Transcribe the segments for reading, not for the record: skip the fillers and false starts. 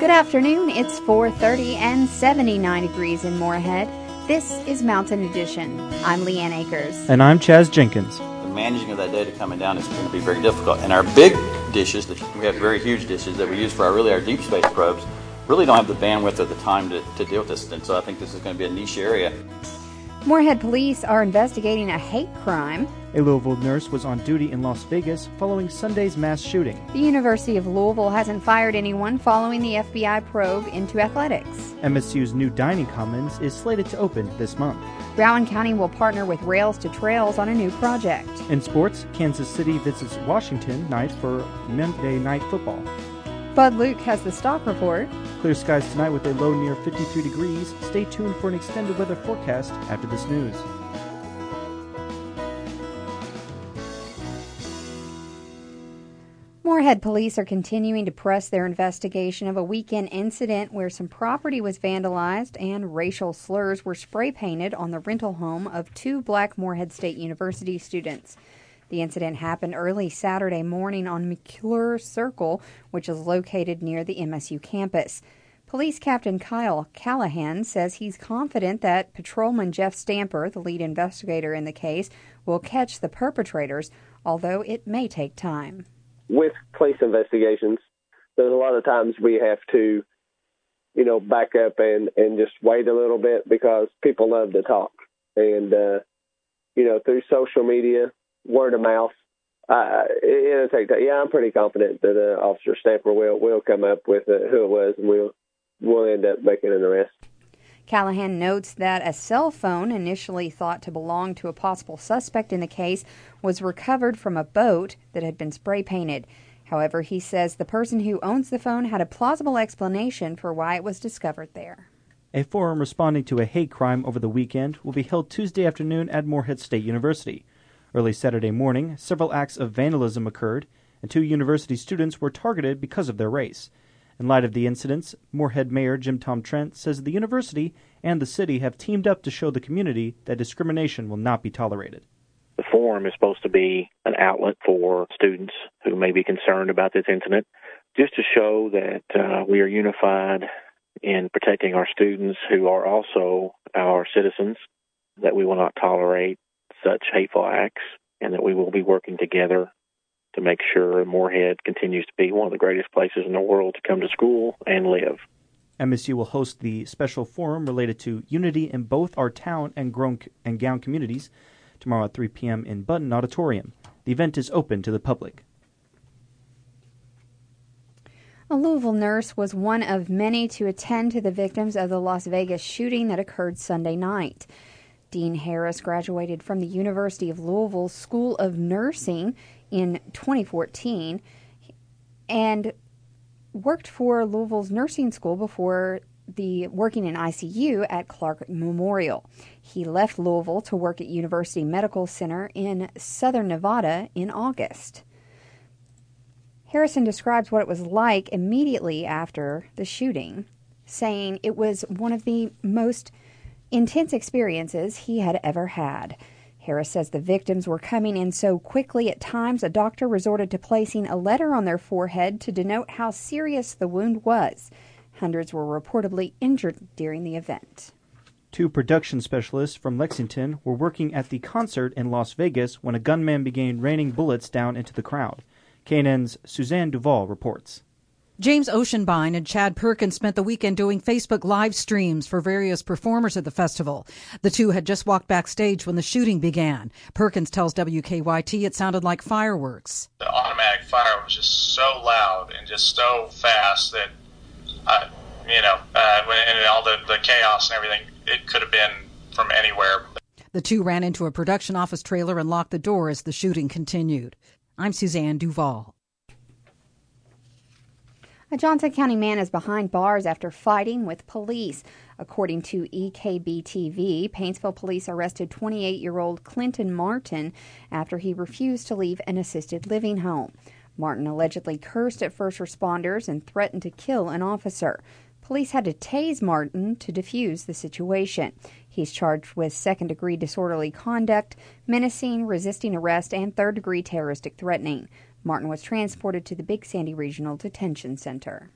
Good afternoon. It's 4:30 and 79 degrees in Moorhead. This is Mountain Edition. I'm Leanne Akers. And I'm Chaz Jenkins. The managing of that data coming down is going to be very difficult. And our big dishes, we have very huge dishes that we use for our deep space probes, really don't have the bandwidth or the time to deal with this. And so I think this is going to be a niche area. Moorhead police are investigating a hate crime. A Louisville nurse was on duty in Las Vegas following Sunday's mass shooting. The University of Louisville hasn't fired anyone following the FBI probe into athletics. MSU's new dining commons is slated to open this month. Broward County will partner with Rails to Trails on a new project. In sports, Kansas City visits Washington night for Monday Night Football. Bud Luke has the stock report. Clear skies tonight with a low near 53 degrees. Stay tuned for an extended weather forecast after this news. Moorhead police are continuing to press their investigation of a weekend incident where some property was vandalized and racial slurs were spray painted on the rental home of two black Moorhead State University students. The incident happened early Saturday morning on McClure Circle, which is located near the MSU campus. Police Captain Kyle Callahan says he's confident that Patrolman Jeff Stamper, the lead investigator in the case, will catch the perpetrators, although it may take time. With police investigations, there's a lot of times we have to, back up and just wait a little bit because people love to talk. And, through social media, word of mouth, it'll take that. Yeah, I'm pretty confident that Officer Stamper will come up with who it was, and we'll end up making an arrest. Callahan notes that a cell phone initially thought to belong to a possible suspect in the case was recovered from a boat that had been spray painted. However, he says the person who owns the phone had a plausible explanation for why it was discovered there. A forum responding to a hate crime over the weekend will be held Tuesday afternoon at Moorhead State University. Early Saturday morning, several acts of vandalism occurred, and two university students were targeted because of their race. In light of the incidents, Moorhead Mayor Jim Tom Trent says the university and the city have teamed up to show the community that discrimination will not be tolerated. The forum is supposed to be an outlet for students who may be concerned about this incident, just to show that we are unified in protecting our students who are also our citizens, that we will not tolerate such hateful acts, and that we will be working together to make sure Moorhead continues to be one of the greatest places in the world to come to school and live. MSU will host the special forum related to unity in both our town and gown communities tomorrow at 3 p.m. in Button Auditorium. The event is open to the public. A Louisville nurse was one of many to attend to the victims of the Las Vegas shooting that occurred Sunday night. Dean Harris graduated from the University of Louisville School of Nursing in 2014 and worked for Louisville's nursing school before working in ICU at Clark Memorial. He left Louisville to work at University Medical Center in Southern Nevada in August. Harrison describes what it was like immediately after the shooting, saying it was one of the most intense experiences he had ever had. Harris says the victims were coming in so quickly at times a doctor resorted to placing a letter on their forehead to denote how serious the wound was. Hundreds were reportedly injured during the event. Two production specialists from Lexington were working at the concert in Las Vegas when a gunman began raining bullets down into the crowd. KNN's Suzanne Duval reports. James Oceanbine and Chad Perkins spent the weekend doing Facebook live streams for various performers at the festival. The two had just walked backstage when the shooting began. Perkins tells WKYT it sounded like fireworks. The automatic fire was just so loud and just so fast that, and all the chaos and everything, it could have been from anywhere. The two ran into a production office trailer and locked the door as the shooting continued. I'm Suzanne Duval. A Johnson County man is behind bars after fighting with police. According to EKB-TV, Paintsville police arrested 28-year-old Clinton Martin after he refused to leave an assisted living home. Martin allegedly cursed at first responders and threatened to kill an officer. Police had to tase Martin to defuse the situation. He's charged with second-degree disorderly conduct, menacing, resisting arrest, and third-degree terroristic threatening. Martin was transported to the Big Sandy Regional Detention Center.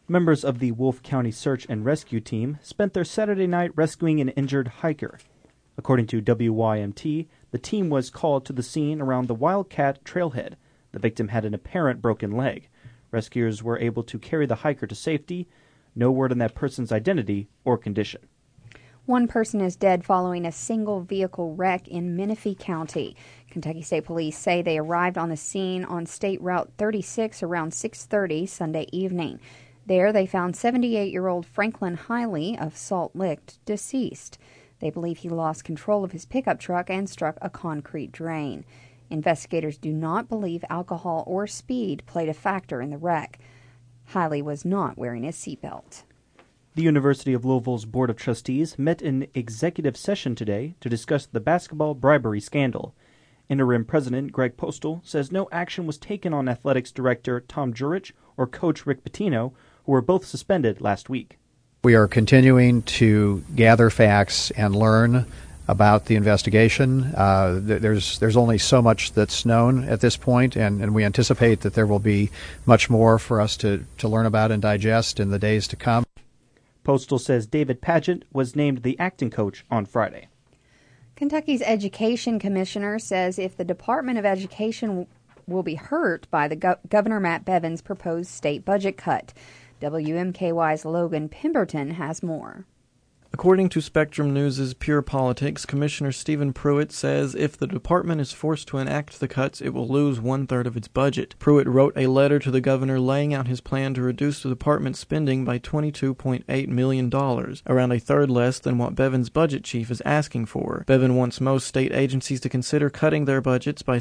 Members of the Wolfe County Search and Rescue Team spent their Saturday night rescuing an injured hiker. According to WYMT, the team was called to the scene around the Wildcat Trailhead. The victim had an apparent broken leg. Rescuers were able to carry the hiker to safety. No word on that person's identity or condition. One person is dead following a single vehicle wreck in Menifee County. Kentucky State Police say they arrived on the scene on State Route 36 around 6:30 Sunday evening. There they found 78-year-old Franklin Hiley of Salt Lick deceased. They believe he lost control of his pickup truck and struck a concrete drain. Investigators do not believe alcohol or speed played a factor in the wreck. Hiley was not wearing a seatbelt. The University of Louisville's Board of Trustees met in executive session today to discuss the basketball bribery scandal. Interim President Greg Postal says no action was taken on Athletics Director Tom Jurich or Coach Rick Pitino, who were both suspended last week. We are continuing to gather facts and learn about the investigation. There's only so much that's known at this point, and we anticipate that there will be much more for us to learn about and digest in the days to come. Postal says David Padgett was named the acting coach on Friday. Kentucky's Education Commissioner says if the Department of Education will be hurt by the Governor Matt Bevin's proposed state budget cut. WMKY's Logan Pemberton has more. According to Spectrum News' Pure Politics, Commissioner Stephen Pruitt says if the department is forced to enact the cuts, it will lose one-third of its budget. Pruitt wrote a letter to the governor laying out his plan to reduce the department's spending by $22.8 million, around a third less than what Bevin's budget chief is asking for. Bevin wants most state agencies to consider cutting their budgets by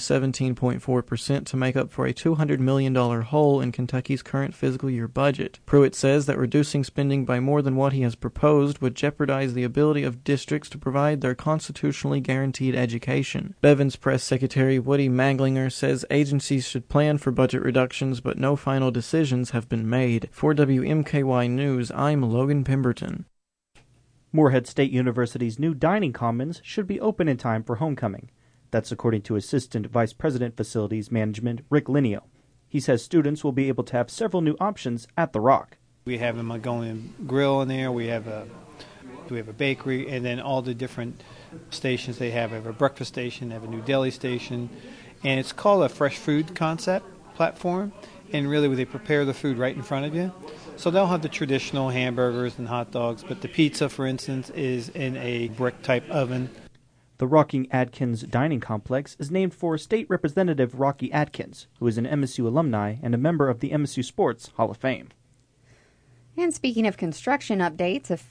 17.4% to make up for a $200 million hole in Kentucky's current fiscal year budget. Pruitt says that reducing spending by more than what he has proposed would jeopardize the ability of districts to provide their constitutionally guaranteed education. Bevin's press secretary Woody Manglinger says agencies should plan for budget reductions, but no final decisions have been made. For WMKY News, I'm Logan Pemberton. Morehead State University's new dining commons should be open in time for homecoming. That's according to Assistant Vice President Facilities Management Rick Lineo. He says students will be able to have several new options at the Rock. We have a Mongolian grill in there. We have a bakery, and then all the different stations they have. They have a breakfast station, they have a new deli station, and it's called a fresh food concept platform, and really they prepare the food right in front of you. So they'll have the traditional hamburgers and hot dogs, but the pizza, for instance, is in a brick-type oven. The Rocking Adkins Dining Complex is named for State Representative Rocky Adkins, who is an MSU alumni and a member of the MSU Sports Hall of Fame. And speaking of construction updates, a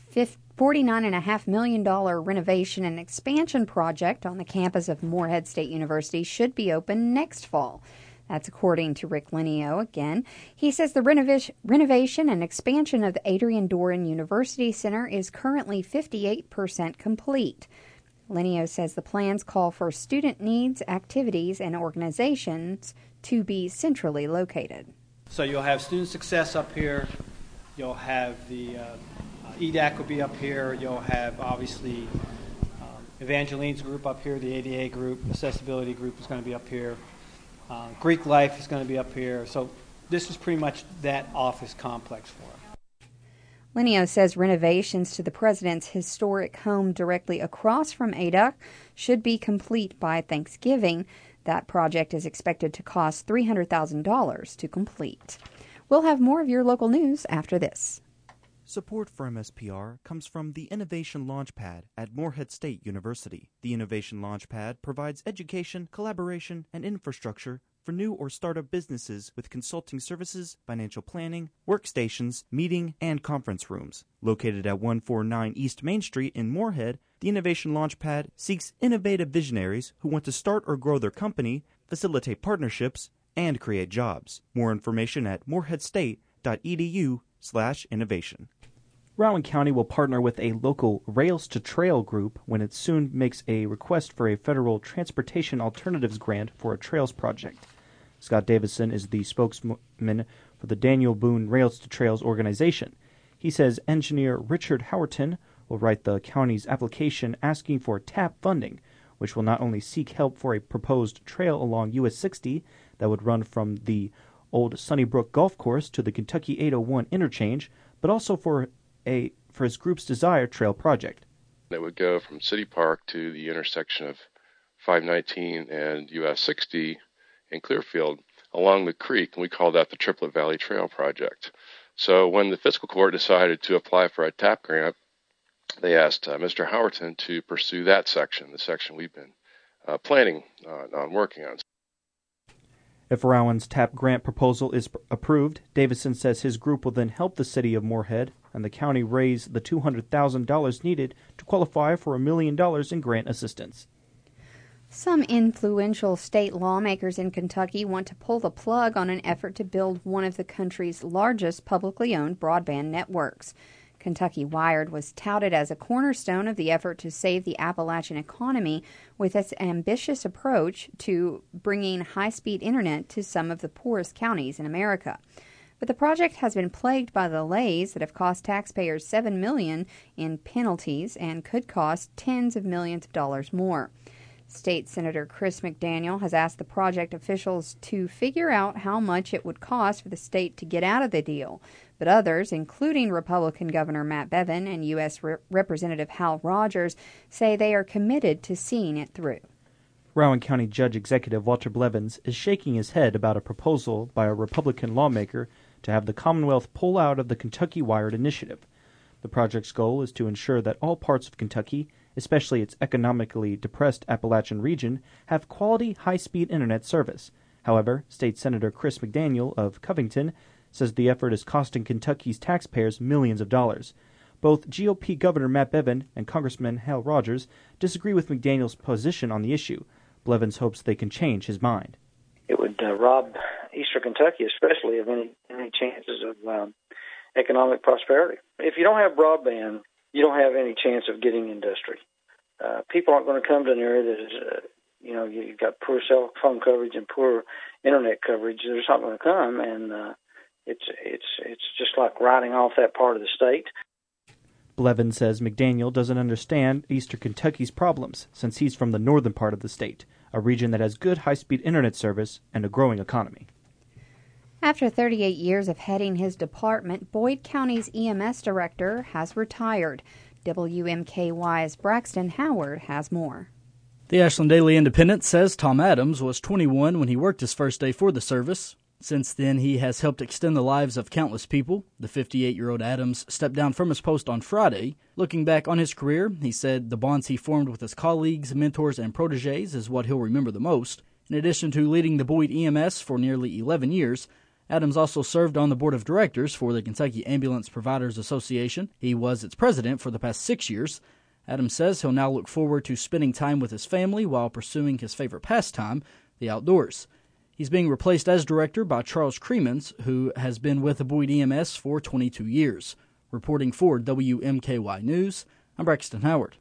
$49.5 million renovation and expansion project on the campus of Morehead State University should be open next fall. That's according to Rick Lineo again. He says the renovation and expansion of the Adrian Doran University Center is currently 58% complete. Lineo says the plans call for student needs, activities, and organizations to be centrally located. So you'll have student success up here. You'll have the EDAC will be up here. You'll have, obviously, Evangeline's group up here, the ADA group, accessibility group is going to be up here. Greek Life is going to be up here. So this is pretty much that office complex for us. Lineo says renovations to the president's historic home directly across from ADAC should be complete by Thanksgiving. That project is expected to cost $300,000 to complete. We'll have more of your local news after this. Support for MSPR comes from the Innovation Launchpad at Morehead State University. The Innovation Launchpad provides education, collaboration, and infrastructure for new or startup businesses with consulting services, financial planning, workstations, meeting, and conference rooms. Located at 149 East Main Street in Morehead, the Innovation Launchpad seeks innovative visionaries who want to start or grow their company, facilitate partnerships, and create jobs. More information at moreheadstate.edu/innovation. Rowan County will partner with a local Rails to Trail group when it soon makes a request for a federal transportation alternatives grant for a trails project. Scott Davison is the spokesman for the Daniel Boone Rails to Trails organization. He says engineer Richard Howerton will write the county's application asking for TAP funding, which will not only seek help for a proposed trail along US 60 that would run from the Old Sunnybrook Golf Course to the Kentucky 801 interchange, but also for his group's Desire Trail project. It would go from City Park to the intersection of 519 and US 60 in Clearfield along the creek, and we call that the Triplet Valley Trail project. So when the fiscal court decided to apply for a TAP grant, they asked Mr. Howerton to pursue that section, the section we've been planning on working on. If Rowan's TAP grant proposal is approved, Davison says his group will then help the city of Moorhead and the county raise the $200,000 needed to qualify for $1 million in grant assistance. Some influential state lawmakers in Kentucky want to pull the plug on an effort to build one of the country's largest publicly owned broadband networks. Kentucky Wired was touted as a cornerstone of the effort to save the Appalachian economy with its ambitious approach to bringing high-speed internet to some of the poorest counties in America. But the project has been plagued by delays that have cost taxpayers $7 million in penalties and could cost tens of millions of dollars more. State Senator Chris McDaniel has asked the project officials to figure out how much it would cost for the state to get out of the deal. But others, including Republican Governor Matt Bevin and U.S. Representative Hal Rogers, say they are committed to seeing it through. Rowan County Judge Executive Walter Blevins is shaking his head about a proposal by a Republican lawmaker to have the Commonwealth pull out of the Kentucky Wired initiative. The project's goal is to ensure that all parts of Kentucky, especially its economically depressed Appalachian region, have quality high-speed internet service. However, State Senator Chris McDaniel of Covington says the effort is costing Kentucky's taxpayers millions of dollars. Both GOP Governor Matt Bevin and Congressman Hal Rogers disagree with McDaniel's position on the issue. Blevins hopes they can change his mind. It would rob eastern Kentucky especially of any chances of economic prosperity. If you don't have broadband, you don't have any chance of getting industry. People aren't going to come to an area that is, you've got poor cell phone coverage and poor internet coverage. They're just not going to come, and it's just like writing off that part of the state. Blevins says McDaniel doesn't understand eastern Kentucky's problems since he's from the northern part of the state, a region that has good high-speed internet service and a growing economy. After 38 years of heading his department, Boyd County's EMS director has retired. WMKY's Braxton Howard has more. The Ashland Daily Independent says Tom Adams was 21 when he worked his first day for the service. Since then, he has helped extend the lives of countless people. The 58-year-old Adams stepped down from his post on Friday. Looking back on his career, he said the bonds he formed with his colleagues, mentors, and protégés is what he'll remember the most. In addition to leading the Boyd EMS for nearly 11 years, Adams also served on the board of directors for the Kentucky Ambulance Providers Association. He was its president for the past 6 years. Adams says he'll now look forward to spending time with his family while pursuing his favorite pastime, the outdoors. He's being replaced as director by Charles Cremans, who has been with the Boyd EMS for 22 years. Reporting for WMKY News, I'm Braxton Howard.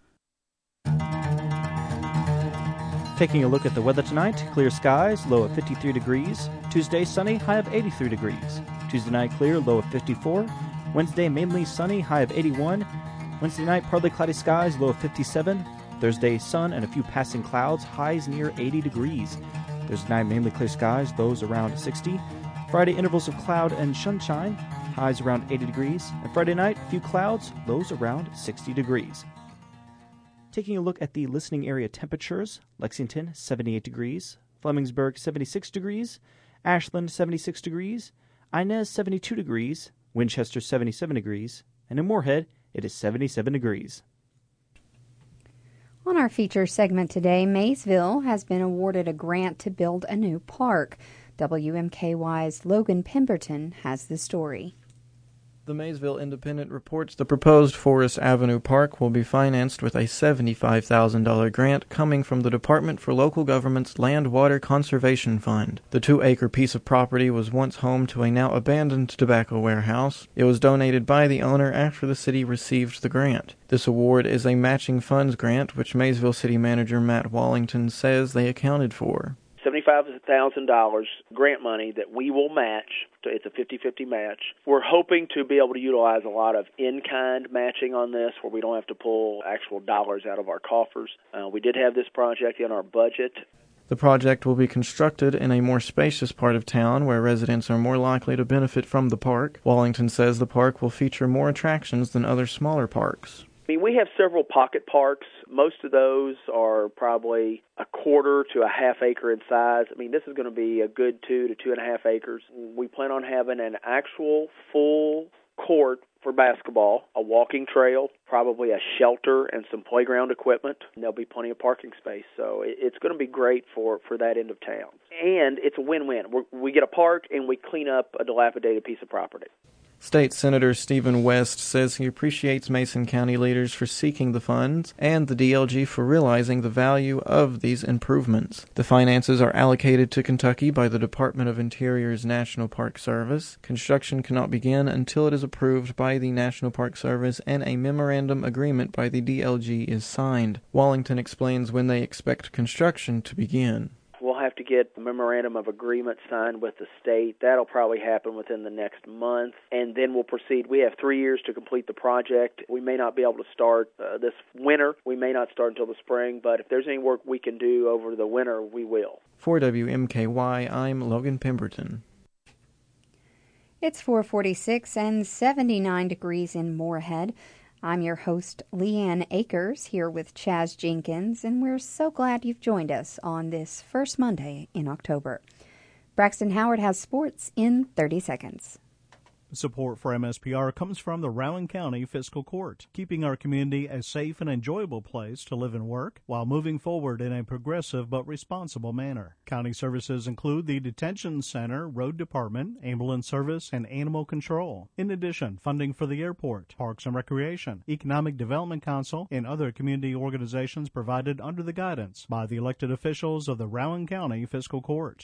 Taking a look at the weather tonight, clear skies, low of 53 degrees. Tuesday, sunny, high of 83 degrees. Tuesday night, clear, low of 54. Wednesday, mainly sunny, high of 81. Wednesday night, partly cloudy skies, low of 57. Thursday, sun and a few passing clouds, highs near 80 degrees. Thursday night, mainly clear skies, lows around 60. Friday, intervals of cloud and sunshine, highs around 80 degrees. And Friday night, a few clouds, lows around 60 degrees. Taking a look at the listening area temperatures, Lexington, 78 degrees. Flemingsburg, 76 degrees. Ashland, 76 degrees. Inez, 72 degrees. Winchester, 77 degrees. And in Moorhead, it is 77 degrees. On our feature segment today, Maysville has been awarded a grant to build a new park. WMKY's Logan Pemberton has the story. The Maysville Independent reports the proposed Forest Avenue Park will be financed with a $75,000 grant coming from the Department for Local Government's Land Water Conservation Fund. The 2-acre piece of property was once home to a now abandoned tobacco warehouse. It was donated by the owner after the city received the grant. This award is a matching funds grant, which Maysville City Manager Matt Wallington says they accounted for. $75,000 grant money that we will match. It's a 50-50 match. We're hoping to be able to utilize a lot of in-kind matching on this where we don't have to pull actual dollars out of our coffers. We did have this project in our budget. The project will be constructed in a more spacious part of town where residents are more likely to benefit from the park. Wallington says the park will feature more attractions than other smaller parks. We have several pocket parks. Most of those are probably a quarter to a half acre in size. This is going to be a good 2 to 2.5 acres. We plan on having an actual full court for basketball, a walking trail, probably a shelter and some playground equipment. And there'll be plenty of parking space. So it's going to be great for that end of town. And it's a win-win. We get a park and we clean up a dilapidated piece of property. State Senator Stephen West says he appreciates Mason County leaders for seeking the funds and the DLG for realizing the value of these improvements. The finances are allocated to Kentucky by the Department of Interior's National Park Service. Construction cannot begin until it is approved by the National Park Service and a memorandum agreement by the DLG is signed. Wallington explains when they expect construction to begin. We'll have to get a memorandum of agreement signed with the state. That'll probably happen within the next month, and then we'll proceed. We have 3 years to complete the project. We may not be able to start this winter. We may not start until the spring, but if there's any work we can do over the winter, we will. For WMKY, I'm Logan Pemberton. It's 4:46 and 79 degrees in Moorhead. I'm your host, Leanne Akers, here with Chaz Jenkins, and we're so glad you've joined us on this first Monday in October. Braxton Howard has sports in 30 seconds. Support for MSPR comes from the Rowan County Fiscal Court, keeping our community a safe and enjoyable place to live and work while moving forward in a progressive but responsible manner. County services include the Detention Center, Road Department, Ambulance Service, and Animal Control. In addition, funding for the airport, Parks and Recreation, Economic Development Council, and other community organizations provided under the guidance by the elected officials of the Rowan County Fiscal Court.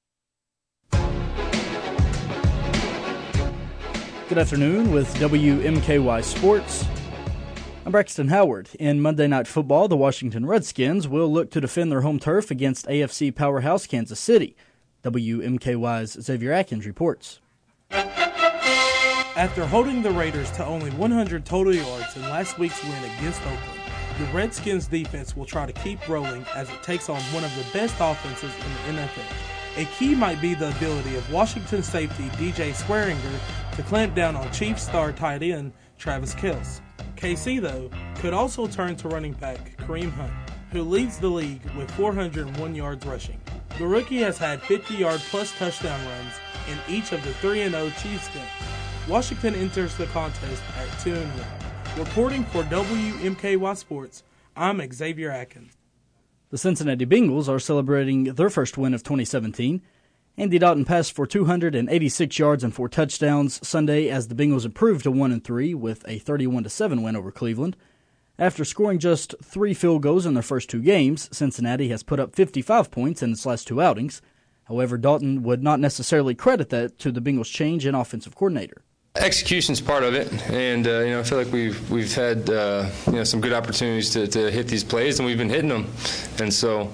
Good afternoon with WMKY Sports. I'm Braxton Howard. In Monday Night Football, the Washington Redskins will look to defend their home turf against AFC powerhouse Kansas City. WMKY's Xavier Atkins reports. After holding the Raiders to only 100 total yards in last week's win against Oakland, the Redskins defense will try to keep rolling as it takes on one of the best offenses in the NFL. A key might be the ability of Washington safety DJ Swearinger to clamp down on Chiefs star tight end Travis Kelce. KC, though, could also turn to running back Kareem Hunt, who leads the league with 401 yards rushing. The rookie has had 50-yard-plus touchdown runs in each of the 3-0 Chiefs games. Washington enters the contest at 2-1. Reporting for WMKY Sports, I'm Xavier Atkins. The Cincinnati Bengals are celebrating their first win of 2017. Andy Dalton passed for 286 yards and 4 touchdowns Sunday as the Bengals improved to 1-3 with a 31-7 win over Cleveland. After scoring just 3 field goals in their first 2 games, Cincinnati has put up 55 points in its last 2 outings. However, Dalton would not necessarily credit that to the Bengals' change in offensive coordinator. Execution's part of it, and I feel like we've had some good opportunities to hit these plays, and we've been hitting them, and so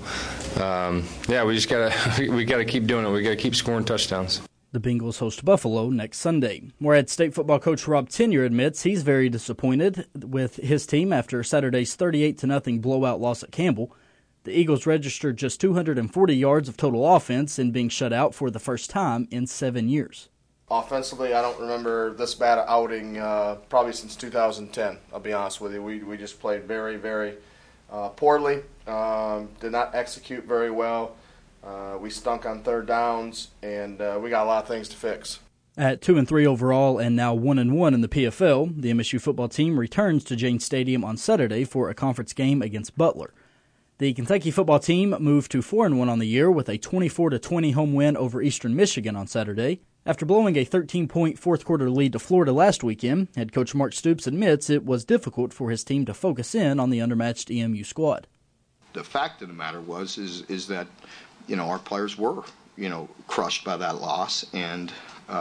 we just gotta keep doing it. We gotta keep scoring touchdowns. The Bengals host Buffalo next Sunday. Morehead State football coach Rob Tenyer admits he's very disappointed with his team after Saturday's 38-0 blowout loss at Campbell. The Eagles registered just 240 yards of total offense in being shut out for the first time in 7 years. Offensively, I don't remember this bad an outing probably since 2010, I'll be honest with you. We just played very, very poorly, did not execute very well. We stunk on third downs, and we got a lot of things to fix. At 2-3 overall and now 1-1 in the PFL, the MSU football team returns to Jane Stadium on Saturday for a conference game against Butler. The Kentucky football team moved to 4-1 on the year with a 24-20 home win over Eastern Michigan on Saturday. After blowing a 13-point fourth-quarter lead to Florida last weekend, head coach Mark Stoops admits it was difficult for his team to focus in on the undermatched EMU squad. The fact of the matter is that, our players were, crushed by that loss, and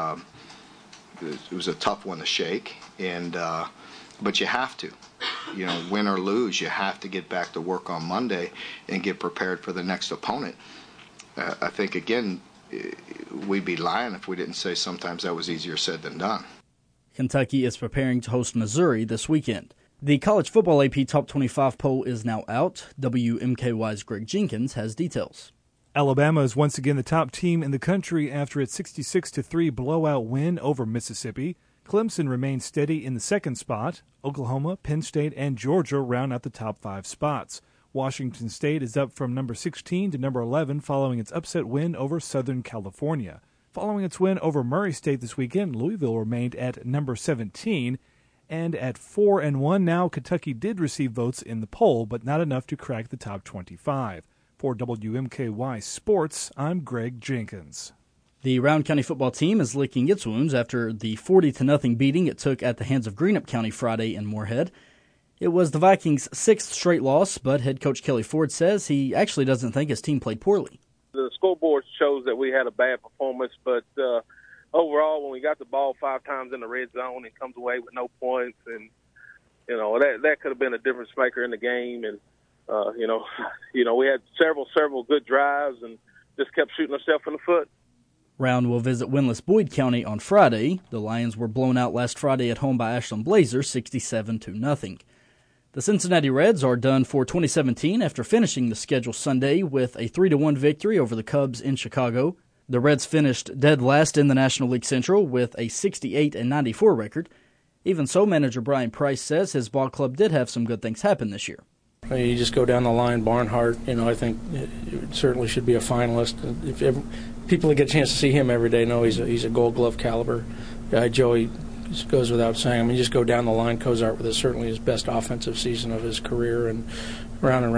it was a tough one to shake. And but you have to, win or lose, you have to get back to work on Monday and get prepared for the next opponent. I think again, we'd be lying if we didn't say sometimes that was easier said than done. Kentucky is preparing to host Missouri this weekend. The College Football AP Top 25 poll is now out. WMKY's Greg Jenkins has details. Alabama is once again the top team in the country after its 66-3 blowout win over Mississippi. Clemson remains steady in the second spot. Oklahoma, Penn State, and Georgia round out the top 5 spots. Washington State is up from number 16 to number 11 following its upset win over Southern California. Following its win over Murray State this weekend, Louisville remained at number 17. And at 4-1 now, Kentucky did receive votes in the poll, but not enough to crack the top 25. For WMKY Sports, I'm Greg Jenkins. The Round County football team is licking its wounds after the 40-0 beating it took at the hands of Greenup County Friday in Moorhead. It was the Vikings' 6th straight loss, but head coach Kelly Ford says he actually doesn't think his team played poorly. The scoreboard shows that we had a bad performance, but overall, when we got the ball 5 times in the red zone and comes away with no points, and that could have been a difference maker in the game. And we had several good drives and just kept shooting ourselves in the foot. Round will visit winless Boyd County on Friday. The Lions were blown out last Friday at home by Ashland Blazers, 67-0. The Cincinnati Reds are done for 2017 after finishing the schedule Sunday with a 3-1 victory over the Cubs in Chicago. The Reds finished dead last in the National League Central with a 68-94 record. Even so, manager Brian Price says his ball club did have some good things happen this year. You just go down the line, Barnhart, I think it certainly should be a finalist. If people that get a chance to see him every day know he's a Gold Glove caliber guy. Joey goes without saying. You just go down the line. Cozart with certainly his best offensive season of his career, and round,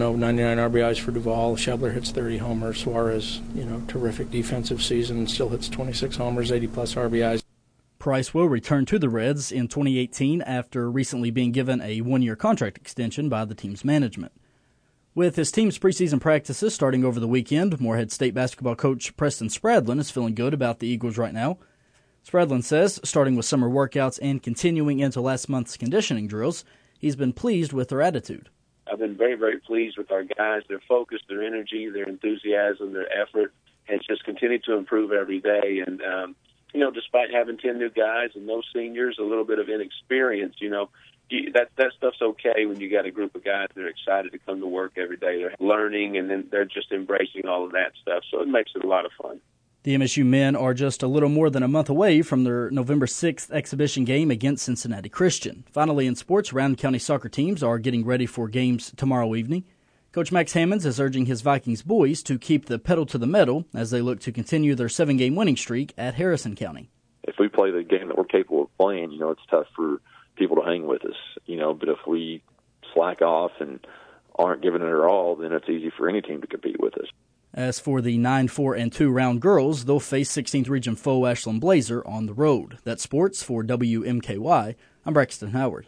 99 RBIs for Duvall. Shebler hits 30 homers. Suarez, terrific defensive season, and still hits 26 homers, 80-plus RBIs. Price will return to the Reds in 2018 after recently being given a 1-year contract extension by the team's management. With his team's preseason practices starting over the weekend, Moorhead State basketball coach Preston Spradlin is feeling good about the Eagles right now. Spradlin says, starting with summer workouts and continuing into last month's conditioning drills, he's been pleased with their attitude. I've been very, very pleased with our guys. Their focus, their energy, their enthusiasm, their effort has just continued to improve every day. And, despite having 10 new guys and no seniors, a little bit of inexperience, that stuff's okay when you got a group of guys that are excited to come to work every day. They're learning, and then they're just embracing all of that stuff. So it makes it a lot of fun. The MSU men are just a little more than a month away from their November 6th exhibition game against Cincinnati Christian. Finally, in sports, Round County soccer teams are getting ready for games tomorrow evening. Coach Max Hammonds is urging his Vikings boys to keep the pedal to the metal as they look to continue their 7-game winning streak at Harrison County. If we play the game that we're capable of playing, it's tough for people to hang with us, but if we slack off and aren't giving it our all, then it's easy for any team to compete with us. As for the 9-4-2 Round girls, they'll face 16th region foe Ashland Blazer on the road. That's sports for WMKY. I'm Braxton Howard.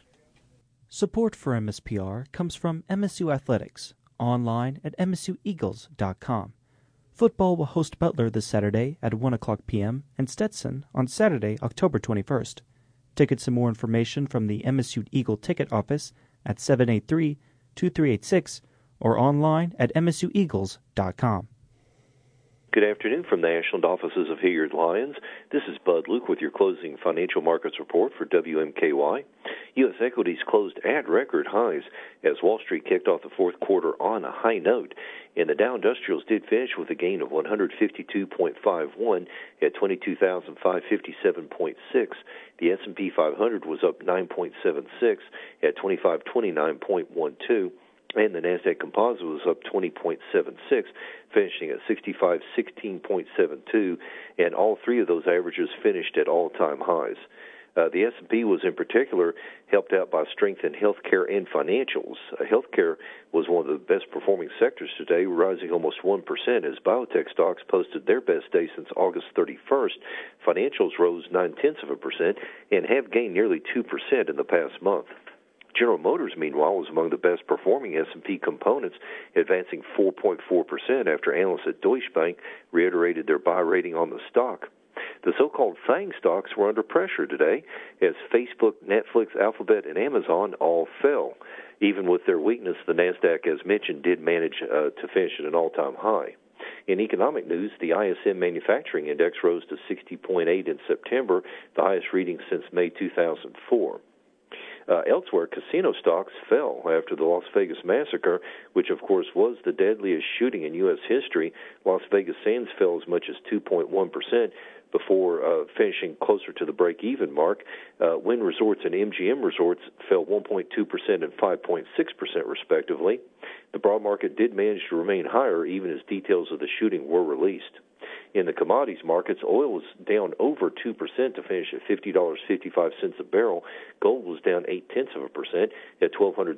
Support for MSPR comes from MSU Athletics, online at msueagles.com. Football will host Butler this Saturday at 1 o'clock p.m. and Stetson on Saturday, October 21st. Tickets and more information from the MSU Eagle ticket office at 783-2386 or online at msueagles.com. Good afternoon from the Ashland offices of Hilliard Lyons. This is Bud Luke with your closing financial markets report for WMKY. U.S. equities closed at record highs as Wall Street kicked off the fourth quarter on a high note. And the Dow Industrials did finish with a gain of 152.51 at 22,557.6. The S&P 500 was up 9.76 at 2529.12. And the NASDAQ Composite was up 20.76, finishing at 6516.72, and all three of those averages finished at all-time highs. The S&P was in particular helped out by strength in healthcare and financials. Healthcare was one of the best-performing sectors today, rising almost 1% as biotech stocks posted their best day since August 31st. Financials rose 0.9% and have gained nearly 2% in the past month. General Motors, meanwhile, was among the best-performing S&P components, advancing 4.4% after analysts at Deutsche Bank reiterated their buy rating on the stock. The so-called FANG stocks were under pressure today as Facebook, Netflix, Alphabet, and Amazon all fell. Even with their weakness, the NASDAQ, as mentioned, did manage to finish at an all-time high. In economic news, the ISM Manufacturing Index rose to 60.8 in September, the highest reading since May 2004. Elsewhere, casino stocks fell after the Las Vegas massacre, which of course was the deadliest shooting in U.S. history. Las Vegas Sands fell as much as 2.1%. Before finishing closer to the break-even mark. Wynn Resorts and MGM Resorts fell 1.2% and 5.6% respectively. The broad market did manage to remain higher even as details of the shooting were released. In the commodities markets, oil was down over 2% to finish at $50.55 a barrel. Gold was down 0.8% at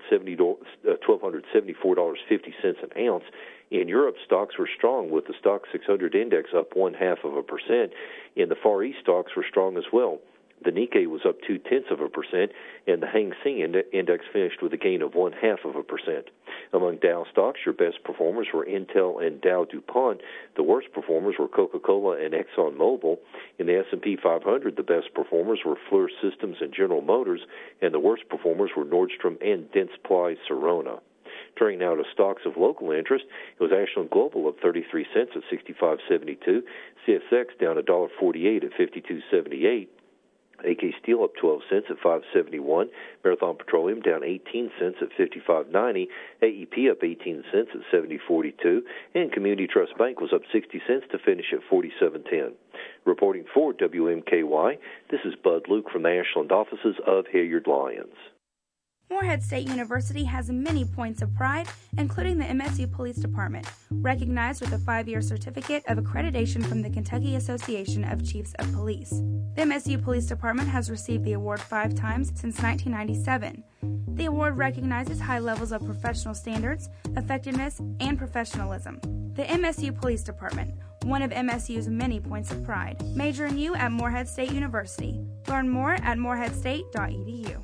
$1,274.50 an ounce. In Europe, stocks were strong, with the Stock 600 index up 0.5%. In the Far East, stocks were strong as well. The Nikkei was up 0.2%, and the Hang Seng index finished with a gain of 0.5%. Among Dow stocks, your best performers were Intel and Dow DuPont. The worst performers were Coca-Cola and ExxonMobil. In the S&P 500, the best performers were Fluor Systems and General Motors, and the worst performers were Nordstrom and Dentsply Sirona. Turning now to stocks of local interest, it was Ashland Global up 33 cents at 65.72, CSX down $1.48 at 52.78. AK Steel up 12 cents at 5.71, Marathon Petroleum down 18 cents at 55.90, AEP up 18 cents at 70.42, and Community Trust Bank was up 60 cents to finish at 47.10. Reporting for WMKY, this is Bud Luke from the Ashland offices of Hilliard Lyons. Morehead State University has many points of pride, including the MSU Police Department, recognized with a 5-year certificate of accreditation from the Kentucky Association of Chiefs of Police. The MSU Police Department has received the award 5 times since 1997. The award recognizes high levels of professional standards, effectiveness, and professionalism. The MSU Police Department, one of MSU's many points of pride. Major in you at Morehead State University. Learn more at moreheadstate.edu.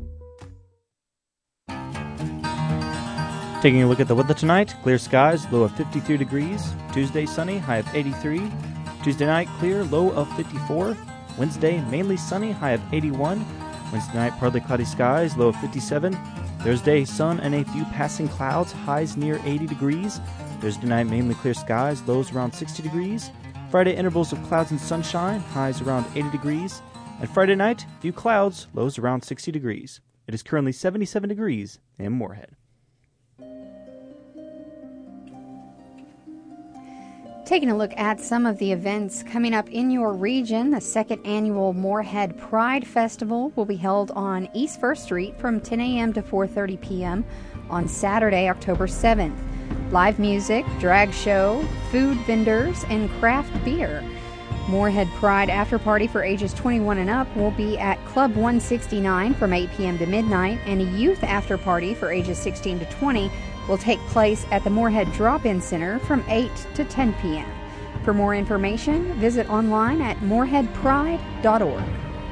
Taking a look at the weather tonight, clear skies, low of 53 degrees. Tuesday, sunny, high of 83. Tuesday night, clear, low of 54. Wednesday, mainly sunny, high of 81. Wednesday night, partly cloudy skies, low of 57. Thursday, sun and a few passing clouds, highs near 80 degrees. Thursday night, mainly clear skies, lows around 60 degrees. Friday, intervals of clouds and sunshine, highs around 80 degrees. And Friday night, few clouds, lows around 60 degrees. It is currently 77 degrees in Morehead. Taking a look at some of the events coming up in your region, the second annual Morehead Pride Festival will be held on East 1st Street from 10 a.m. to 4:30 p.m. on Saturday, October 7th. Live music, drag show, food vendors, and craft beer. Morehead Pride After Party for ages 21 and up will be at Club 169 from 8 p.m. to midnight, and a youth after party for ages 16 to 20 will take place at the Morehead Drop-In Center from 8 to 10 p.m. For more information, visit online at moreheadpride.org.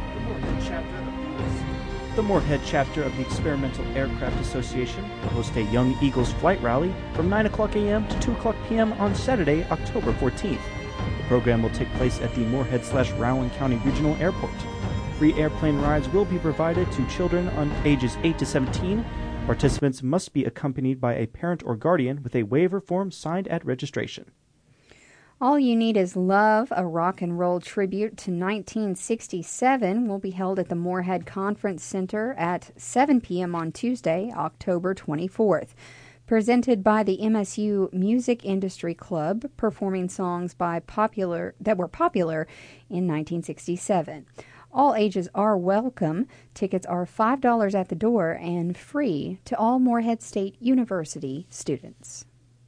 The Morehead chapter of the Experimental Aircraft Association will host a Young Eagles flight rally from 9 o'clock a.m. to 2 o'clock p.m. on Saturday, October 14th. The program will take place at the Morehead/Rowan County Regional Airport. Free airplane rides will be provided to children on ages 8 to 17. Participants must be accompanied by a parent or guardian with a waiver form signed at registration. All You Need Is Love, a rock and roll tribute to 1967, will be held at the Morehead Conference Center at 7 p.m. on Tuesday, October 24th. Presented by the MSU Music Industry Club, performing songs that were popular in 1967. All ages are welcome. Tickets are $5 at the door and free to all Morehead State University students.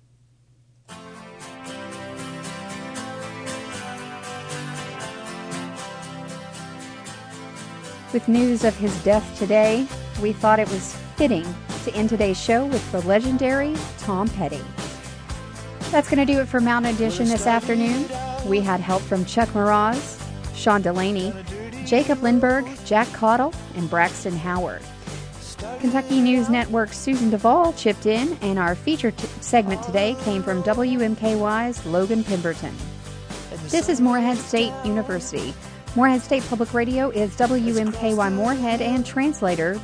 With news of his death today, we thought it was fitting to end today's show with the legendary Tom Petty. That's going to do it for Mountain Edition this afternoon. We had help from Chuck Mraz, Sean Delaney, Jacob Lindberg, Jack Caudill, and Braxton Howard. Kentucky News Network's Susan Duvall chipped in, and our featured segment today came from WMKY's Logan Pemberton. This is Morehead State University. Morehead State Public Radio is WMKY Morehead and translator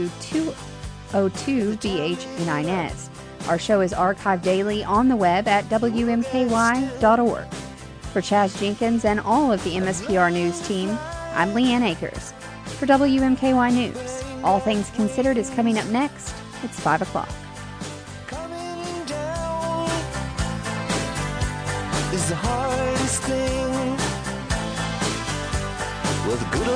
W202BH Our show is archived daily on the web at WMKY.org. For Chaz Jenkins and all of the MSPR News team, I'm Leanne Akers for WMKY News. All Things Considered is coming up next. It's 5 o'clock. Is the hardest thing. Well, the good